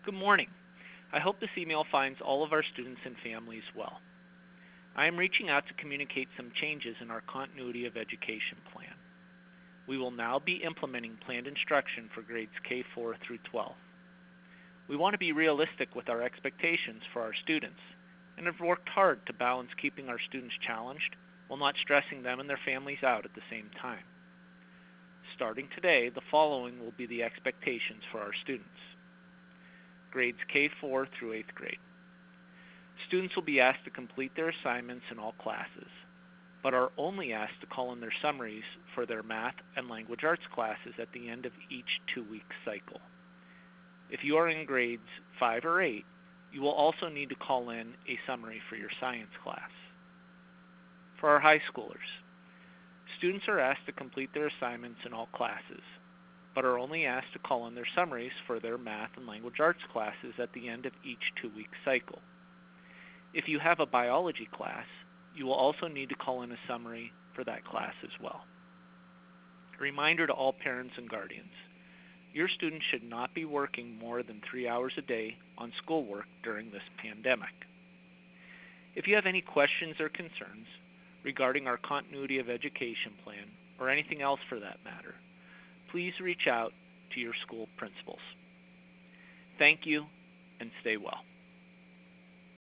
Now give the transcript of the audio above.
Good morning. I hope this email finds all of our students and families well. I am reaching out to communicate some changes in our continuity of education plan. We will now be implementing planned instruction for grades K4 through 12. We want to be realistic with our expectations for our students and have worked hard to balance keeping our students challenged while not stressing them and their families out at the same time. Starting today, the following will be the expectations for our students. Grades K4 through 8th grade. Students will be asked to complete their assignments in all classes, but are only asked to call in their summaries for their math and language arts classes at the end of each 2-week cycle. If you are in grades 5 or 8, you will also need to call in a summary for your science class. For our high schoolers, students are asked to complete their assignments in all classes, but are only asked to call in their summaries for their math and language arts classes at the end of each 2-week cycle. If you have a biology class, you will also need to call in a summary for that class as well. A reminder to all parents and guardians, your students should not be working more than 3 hours a day on schoolwork during this pandemic. If you have any questions or concerns regarding our continuity of education plan, or anything else for that matter, please reach out to your school principals. Thank you, and stay well.